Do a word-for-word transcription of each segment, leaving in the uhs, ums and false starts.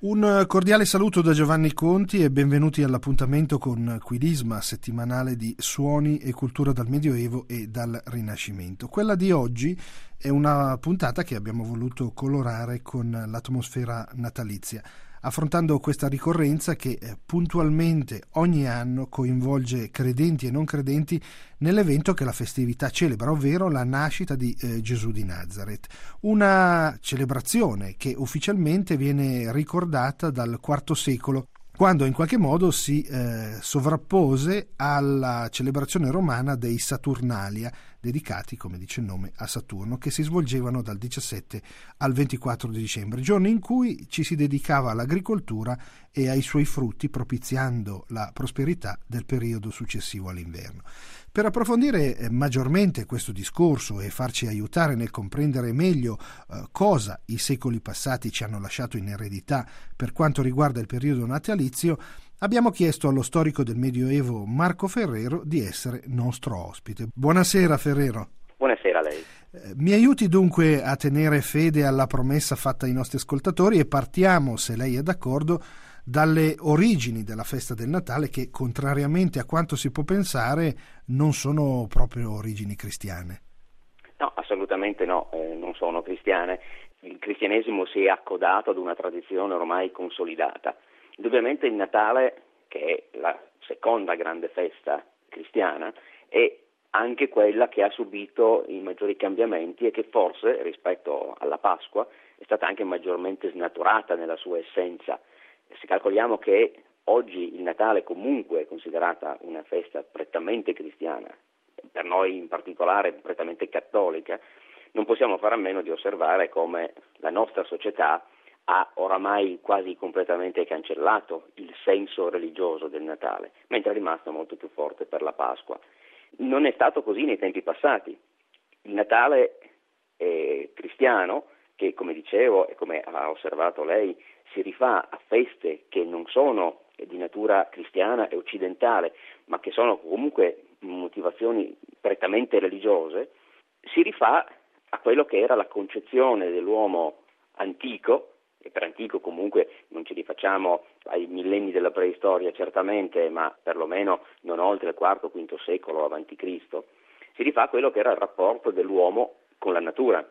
Un cordiale saluto da Giovanni Conti e benvenuti all'appuntamento con Quilisma, settimanale di suoni e cultura dal Medioevo e dal Rinascimento. Quella di oggi è una puntata che abbiamo voluto colorare con l'atmosfera natalizia, affrontando questa ricorrenza che puntualmente ogni anno coinvolge credenti e non credenti nell'evento che la festività celebra, ovvero la nascita di eh, Gesù di Nazareth. Una celebrazione che ufficialmente viene ricordata dal quarto secolo, quando in qualche modo si eh, sovrappose alla celebrazione romana dei Saturnalia, dedicati, come dice il nome, a Saturno, che si svolgevano dal diciassette al ventiquattro di dicembre, giorni in cui ci si dedicava all'agricoltura e ai suoi frutti, propiziando la prosperità del periodo successivo all'inverno. Per approfondire eh, maggiormente questo discorso e farci aiutare nel comprendere meglio eh, cosa i secoli passati ci hanno lasciato in eredità per quanto riguarda il periodo natalizio, abbiamo chiesto allo storico del Medioevo Marco Ferrero di essere nostro ospite. Buonasera Ferrero. Buonasera a lei. Eh, mi aiuti dunque a tenere fede alla promessa fatta ai nostri ascoltatori e partiamo, se lei è d'accordo, dalle origini della festa del Natale che, contrariamente a quanto si può pensare, non sono proprio origini cristiane. No, assolutamente no, eh, non sono cristiane. Il cristianesimo si è accodato ad una tradizione ormai consolidata. Indubbiamente il Natale, che è la seconda grande festa cristiana, è anche quella che ha subito i maggiori cambiamenti e che forse, rispetto alla Pasqua, è stata anche maggiormente snaturata nella sua essenza. Se calcoliamo che oggi il Natale comunque è considerata una festa prettamente cristiana, per noi in particolare prettamente cattolica, non possiamo fare a meno di osservare come la nostra società ha oramai quasi completamente cancellato il senso religioso del Natale, mentre è rimasto molto più forte per la Pasqua. Non è stato così nei tempi passati. Il Natale è cristiano, che come dicevo e come ha osservato lei, si rifà a feste che non sono di natura cristiana e occidentale, ma che sono comunque motivazioni prettamente religiose, si rifà a quello che era la concezione dell'uomo antico, e per antico comunque non ci rifacciamo ai millenni della preistoria certamente, ma perlomeno non oltre il quarto quinto secolo avanti Cristo, si rifà a quello che era il rapporto dell'uomo con la natura.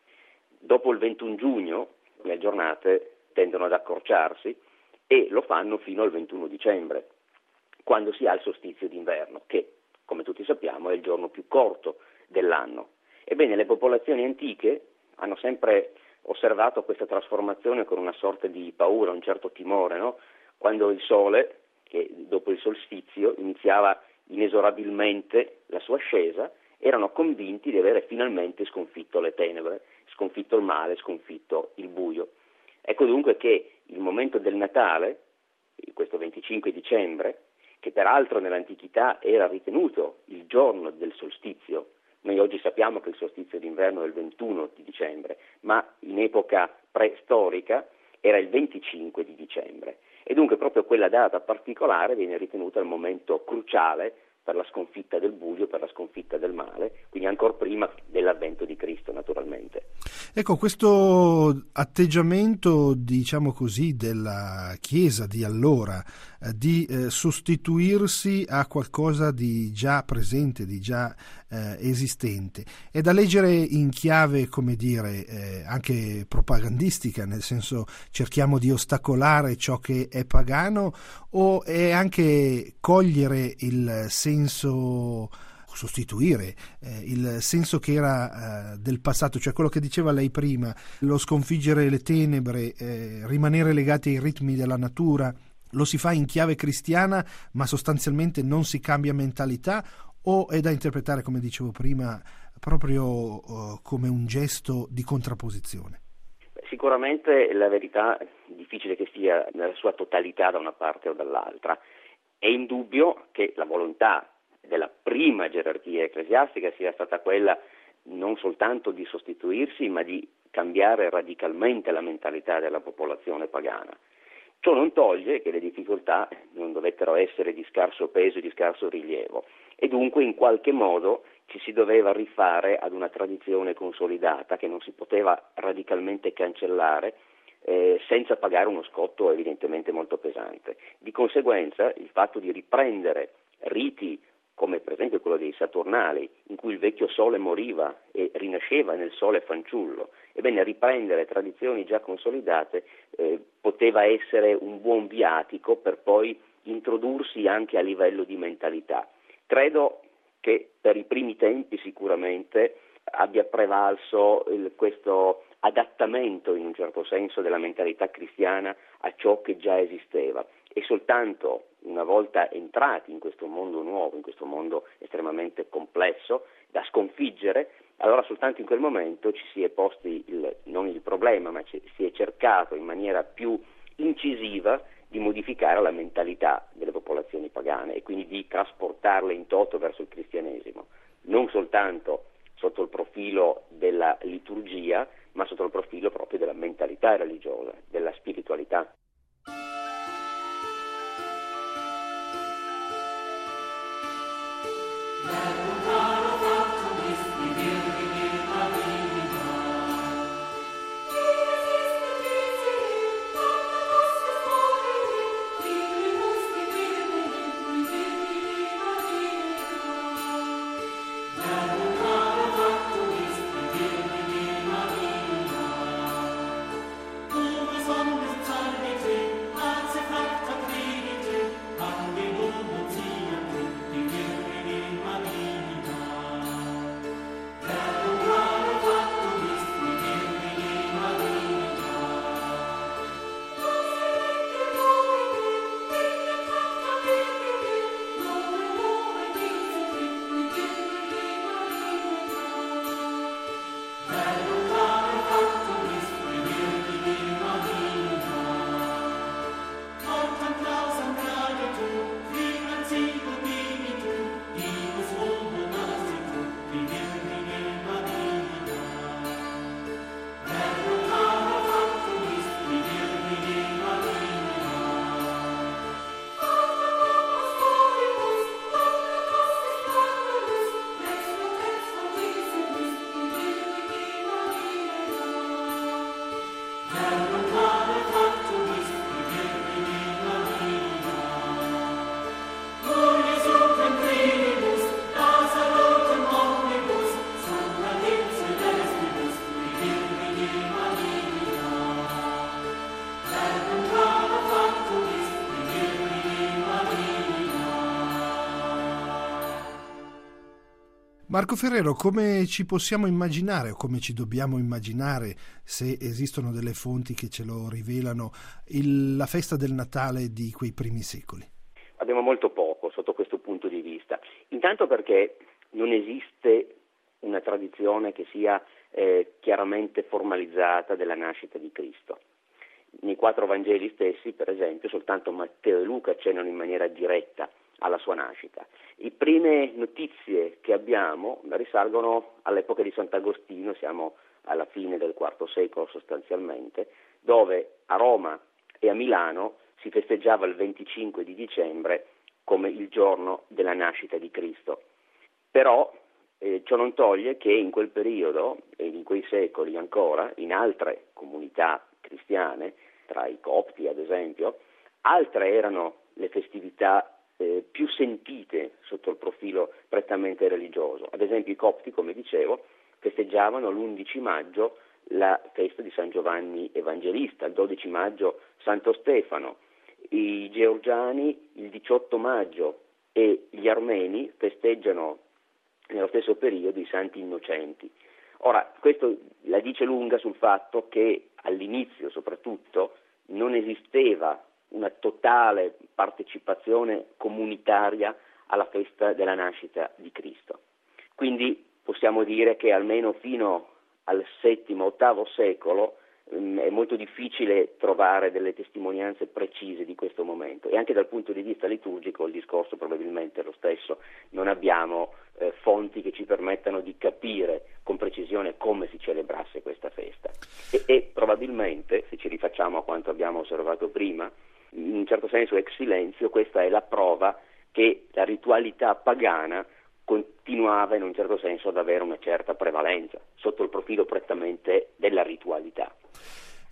Dopo il ventuno giugno le giornate tendono ad accorciarsi e lo fanno fino al ventuno dicembre, quando si ha il solstizio d'inverno, che come tutti sappiamo è il giorno più corto dell'anno. Ebbene, le popolazioni antiche hanno sempre osservato questa trasformazione con una sorta di paura, un certo timore, no? Quando il sole, che dopo il solstizio iniziava inesorabilmente la sua ascesa, erano convinti di avere finalmente sconfitto le tenebre, sconfitto il male, sconfitto il buio. Ecco dunque che il momento del Natale, questo venticinque dicembre, che peraltro nell'antichità era ritenuto il giorno del solstizio, noi oggi sappiamo che il solstizio d'inverno è il ventuno di dicembre, ma in epoca preistorica era il venticinque di dicembre. E dunque proprio quella data particolare viene ritenuta il momento cruciale per la sconfitta del buio, per la sconfitta del male, quindi ancora prima dell'avvento di Cristo naturalmente. Ecco, questo atteggiamento, diciamo così, della Chiesa di allora, eh, di eh, sostituirsi a qualcosa di già presente, di già eh, esistente, è da leggere in chiave, come dire, eh, anche propagandistica, nel senso cerchiamo di ostacolare ciò che è pagano, o è anche cogliere il senso, sostituire eh, il senso che era eh, del passato, cioè quello che diceva lei prima, lo sconfiggere le tenebre, eh, rimanere legati ai ritmi della natura, lo si fa in chiave cristiana ma sostanzialmente non si cambia mentalità, o è da interpretare, come dicevo prima, proprio eh, come un gesto di contrapposizione? Sicuramente la verità è difficile che sia nella sua totalità da una parte o dall'altra. È indubbio che la volontà della prima gerarchia ecclesiastica sia stata quella non soltanto di sostituirsi, ma di cambiare radicalmente la mentalità della popolazione pagana. Ciò non toglie che le difficoltà non dovettero essere di scarso peso e di scarso rilievo, e dunque in qualche modo ci si doveva rifare ad una tradizione consolidata che non si poteva radicalmente cancellare, eh, senza pagare uno scotto evidentemente molto pesante. Di conseguenza il fatto di riprendere riti come per esempio quello dei Saturnali, in cui il vecchio sole moriva e rinasceva nel sole fanciullo, ebbene riprendere tradizioni già consolidate eh, poteva essere un buon viatico per poi introdursi anche a livello di mentalità. Credo che per i primi tempi sicuramente abbia prevalso il, questo adattamento in un certo senso della mentalità cristiana a ciò che già esisteva, e soltanto una volta entrati in questo mondo nuovo, in questo mondo estremamente complesso da sconfiggere, allora soltanto in quel momento ci si è posti il, non il problema, ma ci, si è cercato in maniera più incisiva di modificare la mentalità delle popolazioni pagane e quindi di trasportarle in toto verso il cristianesimo, non soltanto sotto il profilo della liturgia, ma sotto il profilo proprio della mentalità religiosa, della spiritualità. Marco Ferrero, come ci possiamo immaginare o come ci dobbiamo immaginare, se esistono delle fonti che ce lo rivelano, il, la festa del Natale di quei primi secoli? Abbiamo molto poco sotto questo punto di vista. Intanto perché non esiste una tradizione che sia eh, chiaramente formalizzata della nascita di Cristo. Nei quattro Vangeli stessi, per esempio, soltanto Matteo e Luca accennano in maniera diretta alla sua nascita. Le prime notizie che abbiamo risalgono all'epoca di Sant'Agostino, siamo alla fine del quarto secolo sostanzialmente, dove a Roma e a Milano si festeggiava il venticinque di dicembre come il giorno della nascita di Cristo. Però eh, ciò non toglie che in quel periodo e in quei secoli ancora, in altre comunità cristiane, tra i copti ad esempio, altre erano le festività eh, più sentite sotto il profilo prettamente religioso. Ad esempio i copti, come dicevo, festeggiavano l'undici maggio la festa di San Giovanni Evangelista, il dodici maggio Santo Stefano, i georgiani il diciotto maggio e gli armeni festeggiano nello stesso periodo i Santi Innocenti. Ora, questo la dice lunga sul fatto che all'inizio soprattutto non esisteva una totale partecipazione comunitaria alla festa della nascita di Cristo. Quindi possiamo dire che almeno fino al settimo, ottavo secolo mh, è molto difficile trovare delle testimonianze precise di questo momento, e anche dal punto di vista liturgico il discorso probabilmente è lo stesso. Non abbiamo eh, fonti che ci permettano di capire con precisione come si celebrasse questa festa e, e probabilmente, se ci rifacciamo a quanto abbiamo osservato prima, in un certo senso ex silenzio, questa è la prova che la ritualità pagana continuava in un certo senso ad avere una certa prevalenza sotto il profilo prettamente della ritualità.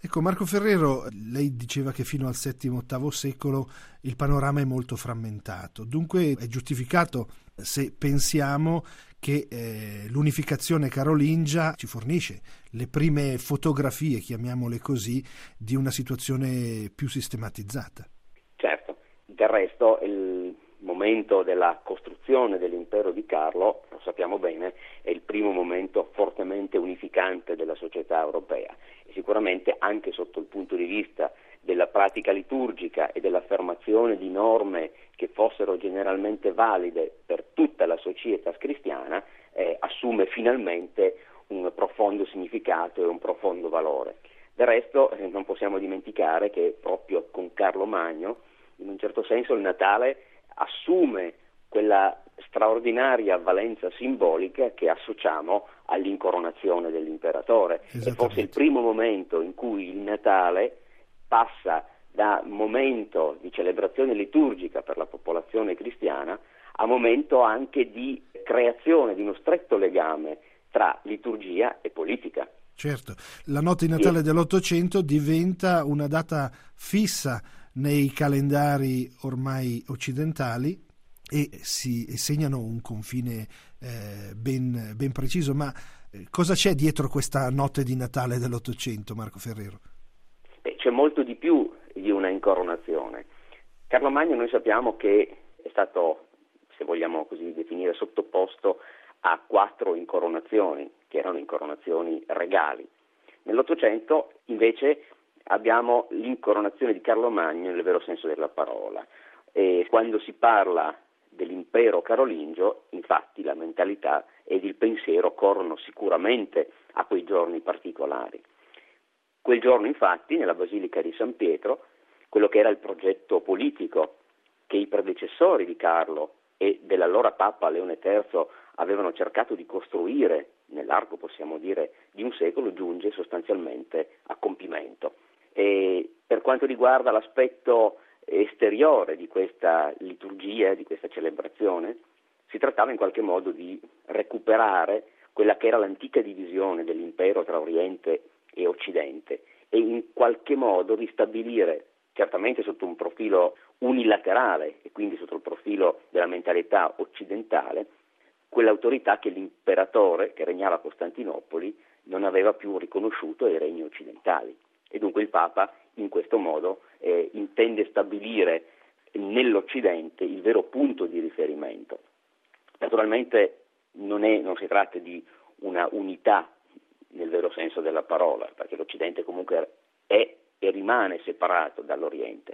Ecco, Marco Ferrero, lei diceva che fino al settimo ottavo secolo il panorama è molto frammentato, dunque è giustificato se pensiamo che eh, l'unificazione carolingia ci fornisce le prime fotografie, chiamiamole così, di una situazione più sistematizzata. Certo, del resto il momento della costruzione dell'impero di Carlo, lo sappiamo bene, è il primo momento fortemente unificante della società europea e sicuramente anche sotto il punto di vista della pratica liturgica e dell'affermazione di norme che fossero generalmente valide per tutta la società cristiana, eh, assume finalmente un profondo significato e un profondo valore. Del resto eh, non possiamo dimenticare che proprio con Carlo Magno, in un certo senso, il Natale assume quella straordinaria valenza simbolica che associamo all'incoronazione dell'imperatore. È forse il primo momento in cui il Natale passa da momento di celebrazione liturgica per la popolazione cristiana a momento anche di creazione di uno stretto legame tra liturgia e politica. Certo, la notte di Natale dell'Ottocento diventa una data fissa nei calendari ormai occidentali e si e segnano un confine eh, ben, ben preciso. Ma eh, cosa c'è dietro questa notte di Natale dell'Ottocento, Marco Ferrero? Beh, c'è molto di più di una incoronazione. Carlo Magno, noi sappiamo che è stato, se vogliamo così definire, sottoposto a quattro incoronazioni, che erano incoronazioni regali. Nell'Ottocento invece abbiamo l'incoronazione di Carlo Magno nel vero senso della parola. E quando si parla dell'impero carolingio, infatti la mentalità ed il pensiero corrono sicuramente a quei giorni particolari. Quel giorno, infatti, nella Basilica di San Pietro, quello che era il progetto politico che i predecessori di Carlo e dell'allora Papa Leone terzo avevano cercato di costruire nell'arco, possiamo dire, di un secolo, giunge sostanzialmente a compimento. E per quanto riguarda l'aspetto esteriore di questa liturgia, di questa celebrazione, si trattava in qualche modo di recuperare quella che era l'antica divisione dell'impero tra Oriente e Occidente e in qualche modo ristabilire, certamente sotto un profilo unilaterale e quindi sotto il profilo della mentalità occidentale, quell'autorità che l'imperatore che regnava a Costantinopoli non aveva più riconosciuto ai regni occidentali. E dunque il Papa in questo modo eh, intende stabilire nell'Occidente il vero punto di riferimento. Naturalmente non, è, non si tratta di una unità nel vero senso della parola, perché l'Occidente comunque è e rimane separato dall'Oriente.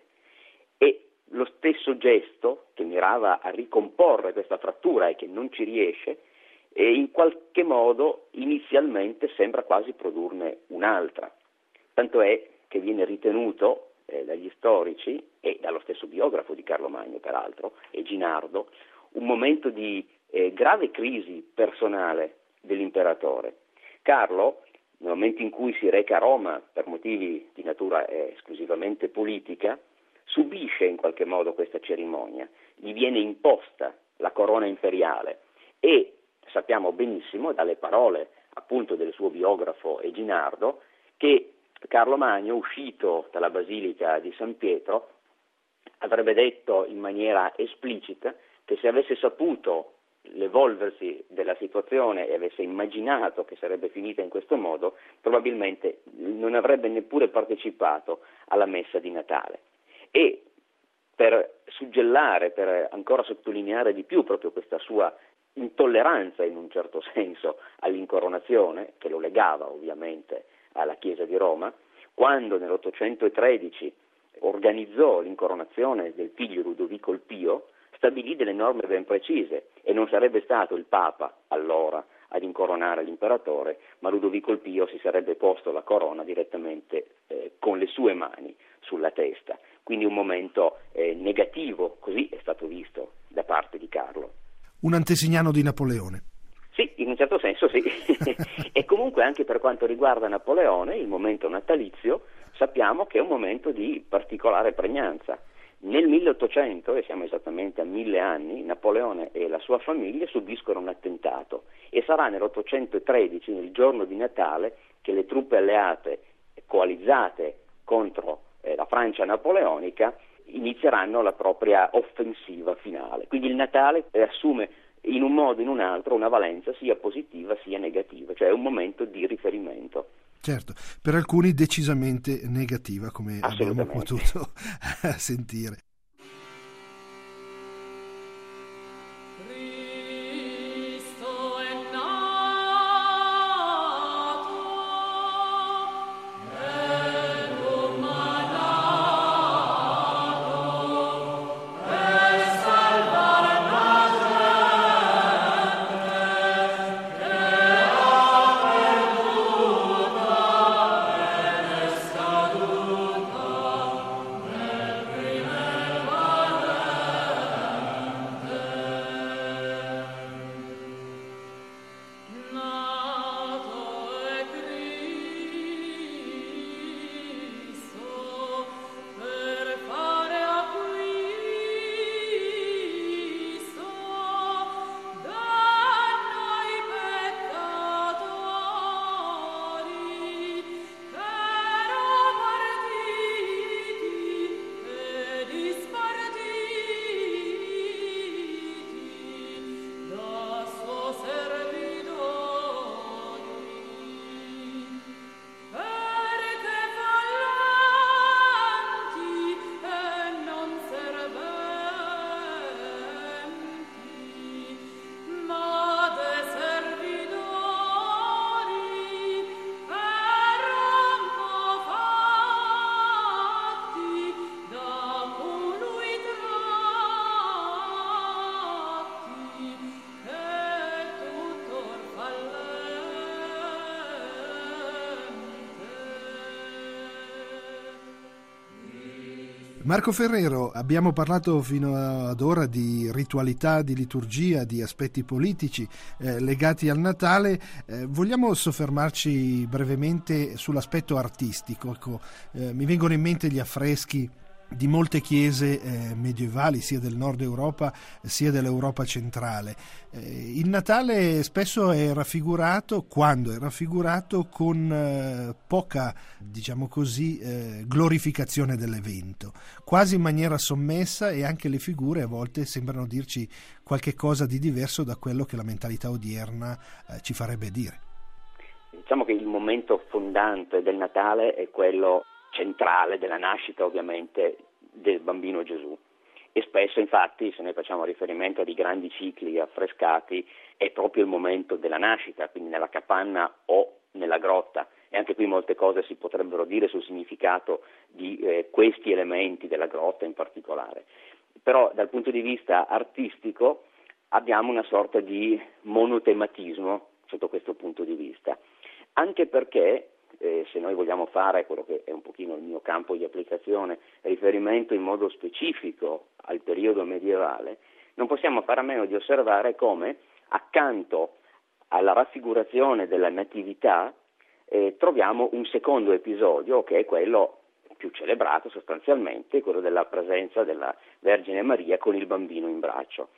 E lo stesso gesto che mirava a ricomporre questa frattura e che non ci riesce, e in qualche modo inizialmente sembra quasi produrne un'altra. Tanto è che viene ritenuto eh, dagli storici e dallo stesso biografo di Carlo Magno, peraltro, Eginardo, un momento di eh, grave crisi personale dell'imperatore. Carlo, nel momento in cui si reca a Roma per motivi di natura eh, esclusivamente politica, subisce in qualche modo questa cerimonia, gli viene imposta la corona imperiale e sappiamo benissimo dalle parole appunto del suo biografo Eginardo che Carlo Magno, uscito dalla Basilica di San Pietro, avrebbe detto in maniera esplicita che se avesse saputo l'evolversi della situazione e avesse immaginato che sarebbe finita in questo modo, probabilmente non avrebbe neppure partecipato alla messa di Natale. E per suggellare, per ancora sottolineare di più proprio questa sua intolleranza in un certo senso all'incoronazione, che lo legava ovviamente alla Chiesa di Roma, quando nell'ottocentotredici organizzò l'incoronazione del figlio Ludovico il Pio, stabilì delle norme ben precise e non sarebbe stato il Papa allora ad incoronare l'imperatore, ma Ludovico il Pio si sarebbe posto la corona direttamente eh, con le sue mani sulla testa. Quindi un momento eh, negativo, così è stato visto da parte di Carlo. Un antesignano di Napoleone. Sì, in un certo senso sì. E comunque anche per quanto riguarda Napoleone, il momento natalizio, sappiamo che è un momento di particolare pregnanza. Nel milleottocento, e siamo esattamente a mille anni, Napoleone e la sua famiglia subiscono un attentato e sarà nell'ottocentotredici, nel giorno di Natale, che le truppe alleate coalizzate contro eh, la Francia napoleonica, inizieranno la propria offensiva finale. Quindi il Natale eh, assume in un modo o in un altro una valenza sia positiva sia negativa, cioè è un momento di riferimento. Certo, per alcuni decisamente negativa, come abbiamo potuto sentire. Marco Ferrero, abbiamo parlato fino ad ora di ritualità, di liturgia, di aspetti politici eh, legati al Natale. Eh, vogliamo soffermarci brevemente sull'aspetto artistico. Ecco, eh, mi vengono in mente gli affreschi di molte chiese eh, medievali, sia del nord Europa sia dell'Europa centrale. Eh, il Natale spesso è raffigurato, quando è raffigurato, con eh, poca, diciamo così, eh, glorificazione dell'evento, quasi in maniera sommessa, e anche le figure a volte sembrano dirci qualche cosa di diverso da quello che la mentalità odierna eh, ci farebbe dire. Diciamo che il momento fondante del Natale è quello centrale della nascita, ovviamente, del bambino Gesù, e spesso infatti, se noi facciamo riferimento a dei grandi cicli affrescati, è proprio il momento della nascita, quindi nella capanna o nella grotta, e anche qui molte cose si potrebbero dire sul significato di eh, questi elementi della grotta in particolare. Però dal punto di vista artistico abbiamo una sorta di monotematismo sotto questo punto di vista, anche perché Eh, se noi vogliamo fare quello che è un pochino il mio campo di applicazione, riferimento in modo specifico al periodo medievale, non possiamo fare a meno di osservare come accanto alla raffigurazione della natività eh, troviamo un secondo episodio, che è quello più celebrato sostanzialmente, quello della presenza della Vergine Maria con il bambino in braccio.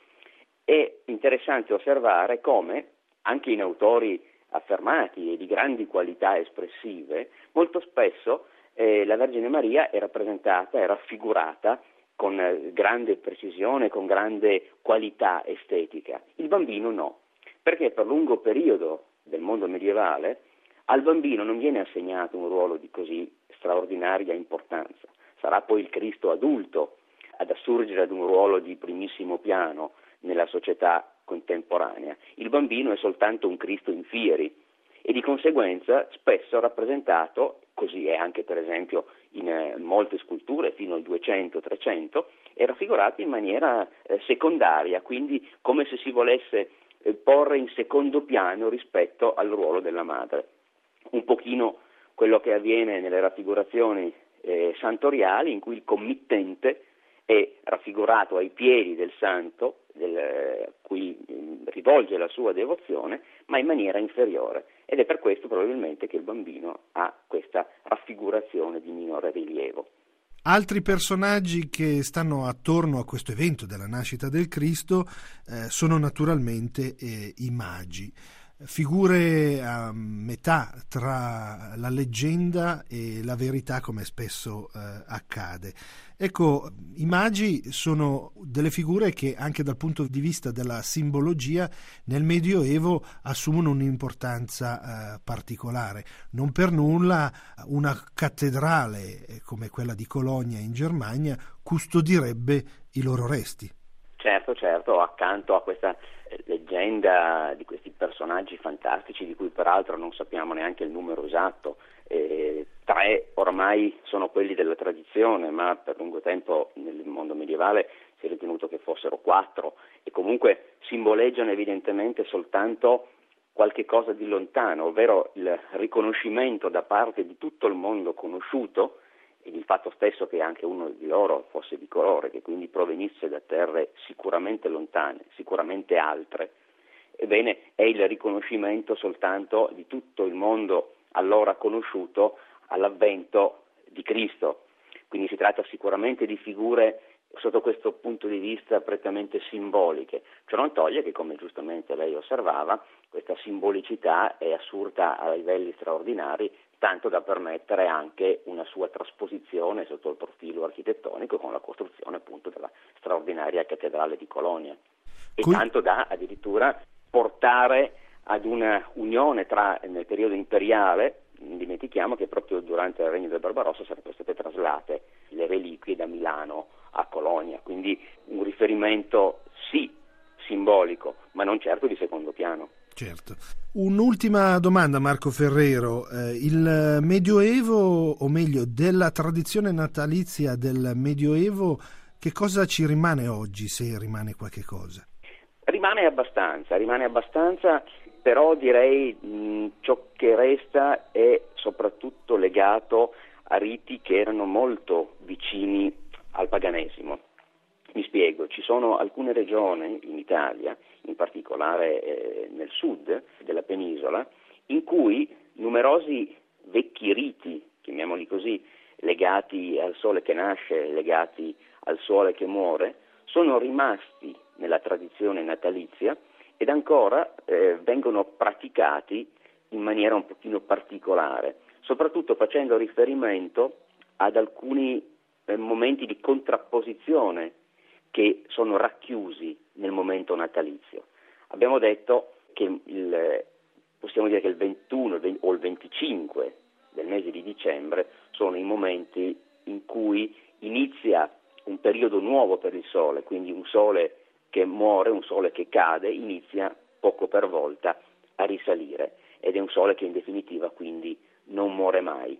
È interessante osservare come anche in autori affermati e di grandi qualità espressive, molto spesso eh, la Vergine Maria è rappresentata, è raffigurata con eh, grande precisione, con grande qualità estetica. Il bambino no, perché per lungo periodo del mondo medievale al bambino non viene assegnato un ruolo di così straordinaria importanza. Sarà poi il Cristo adulto ad assurgere ad un ruolo di primissimo piano nella società contemporanea. Il bambino è soltanto un Cristo in fieri e di conseguenza spesso rappresentato, così è anche per esempio in eh, molte sculture fino al duecento trecento, è raffigurato in maniera eh, secondaria, quindi come se si volesse eh, porre in secondo piano rispetto al ruolo della madre. Un pochino quello che avviene nelle raffigurazioni eh, santoriali, in cui il committente è raffigurato ai piedi del santo, del, cui rivolge la sua devozione, ma in maniera inferiore, ed è per questo probabilmente che il bambino ha questa raffigurazione di minore rilievo. Altri personaggi che stanno attorno a questo evento della nascita del Cristo eh, sono naturalmente eh, i magi. figure a metà tra la leggenda e la verità, come spesso eh, accade. Ecco, i magi sono delle figure che anche dal punto di vista della simbologia nel Medioevo assumono un'importanza eh, particolare. Non per nulla una cattedrale eh, come quella di Cologna in Germania custodirebbe i loro resti. Certo, certo, accanto a questa leggenda di questi personaggi fantastici di cui peraltro non sappiamo neanche il numero esatto, eh, tre ormai sono quelli della tradizione, ma per lungo tempo nel mondo medievale si è ritenuto che fossero quattro e comunque simboleggiano evidentemente soltanto qualche cosa di lontano, ovvero il riconoscimento da parte di tutto il mondo conosciuto ed il fatto stesso che anche uno di loro fosse di colore, che quindi provenisse da terre sicuramente lontane, sicuramente altre, ebbene è il riconoscimento soltanto di tutto il mondo allora conosciuto all'avvento di Cristo. Quindi si tratta sicuramente di figure sotto questo punto di vista prettamente simboliche. Ciò non toglie che, come giustamente lei osservava, questa simbolicità è assurta a livelli straordinari, tanto da permettere anche una sua trasposizione sotto il profilo architettonico con la costruzione appunto della straordinaria cattedrale di Colonia e Qui... tanto da addirittura portare ad una unione tra, nel periodo imperiale, non dimentichiamo che proprio durante il regno del Barbarossa sarebbero state traslate le reliquie da Milano a Colonia, quindi un riferimento sì simbolico, ma non certo di secondo piano. Certo. Un'ultima domanda, Marco Ferrero. Eh, il Medioevo, o meglio, della tradizione natalizia del Medioevo, che cosa ci rimane oggi, se rimane qualche cosa? Rimane abbastanza, rimane abbastanza, però direi mh, ciò che resta è soprattutto legato a riti che erano molto vicini al paganesimo. Mi spiego, ci sono alcune regioni in Italia, in particolare eh, nel sud della penisola, in cui numerosi vecchi riti, chiamiamoli così, legati al sole che nasce, legati al sole che muore, sono rimasti nella tradizione natalizia ed ancora eh, vengono praticati in maniera un pochino particolare, soprattutto facendo riferimento ad alcuni eh, momenti di contrapposizione che sono racchiusi nel momento natalizio. Abbiamo detto che il, possiamo dire che il ventuno o il venticinque del mese di dicembre sono i momenti in cui inizia un periodo nuovo per il Sole, quindi un Sole che muore, un Sole che cade, inizia poco per volta a risalire ed è un Sole che in definitiva quindi non muore mai.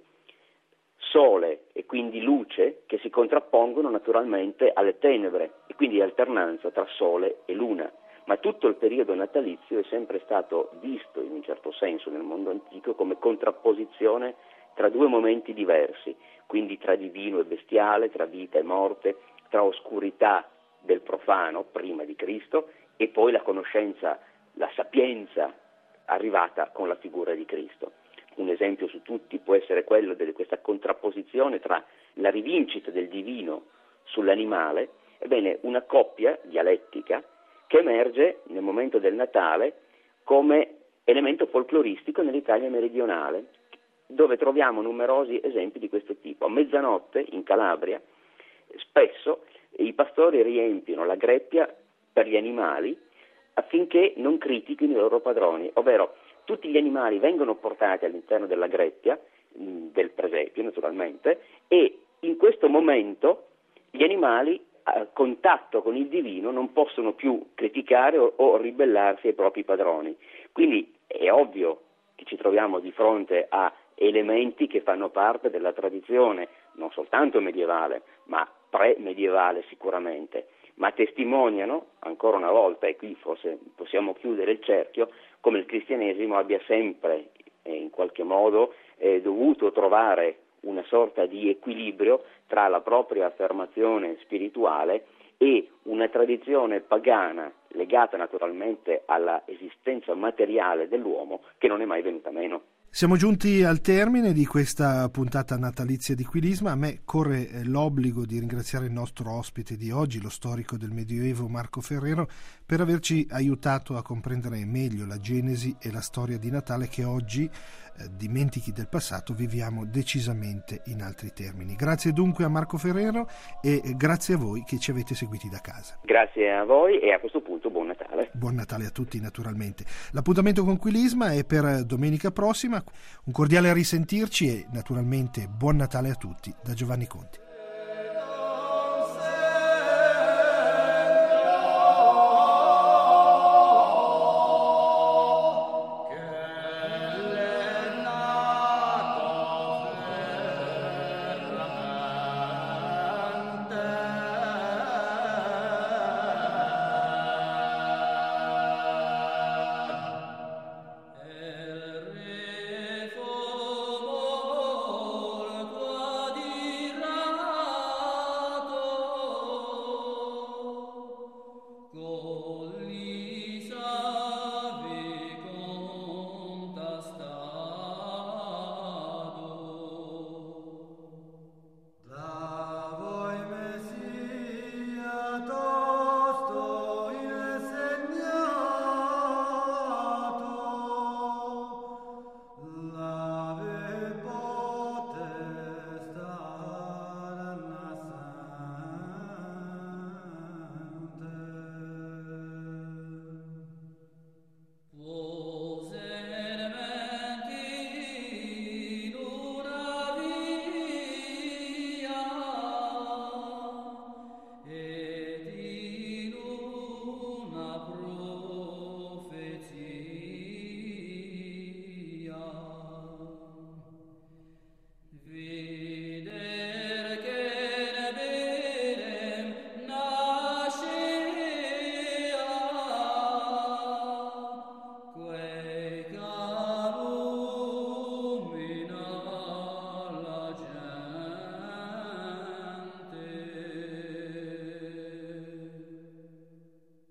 Sole e quindi luce che si contrappongono naturalmente alle tenebre e quindi alternanza tra Sole e Luna, ma tutto il periodo natalizio è sempre stato visto in un certo senso nel mondo antico come contrapposizione tra due momenti diversi, quindi tra divino e bestiale, tra vita e morte, tra oscurità del profano prima di Cristo e poi la conoscenza, la sapienza arrivata con la figura di Cristo. Un esempio su tutti può essere quello di questa contrapposizione tra la rivincita del divino sull'animale, ebbene una coppia dialettica che emerge nel momento del Natale come elemento folcloristico nell'Italia meridionale, dove troviamo numerosi esempi di questo tipo. A mezzanotte in Calabria spesso i pastori riempiono la greppia per gli animali affinché non critichino i loro padroni, ovvero tutti gli animali vengono portati all'interno della greppia, del presepio naturalmente, e in questo momento gli animali a contatto con il divino non possono più criticare o, o ribellarsi ai propri padroni. Quindi è ovvio che ci troviamo di fronte a elementi che fanno parte della tradizione non soltanto medievale, ma pre-medievale sicuramente, ma testimoniano ancora una volta, e qui forse possiamo chiudere il cerchio, come il cristianesimo abbia sempre eh, in qualche modo eh, dovuto trovare una sorta di equilibrio tra la propria affermazione spirituale e una tradizione pagana legata naturalmente alla esistenza materiale dell'uomo che non è mai venuta meno. Siamo giunti al termine di questa puntata natalizia di Quilisma. A me corre l'obbligo di ringraziare il nostro ospite di oggi, lo storico del Medioevo Marco Ferrero, per averci aiutato a comprendere meglio la genesi e la storia di Natale che oggi, eh, dimentichi del passato, viviamo decisamente in altri termini. Grazie dunque a Marco Ferrero e grazie a voi che ci avete seguiti da casa. Grazie a voi e a questo punto buon Natale. Buon Natale a tutti naturalmente. L'appuntamento con Quilisma è per domenica prossima. Un cordiale risentirci e naturalmente buon Natale a tutti da Giovanni Conti.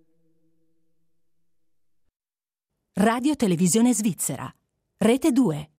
Radio Televisione Svizzera, Rete due.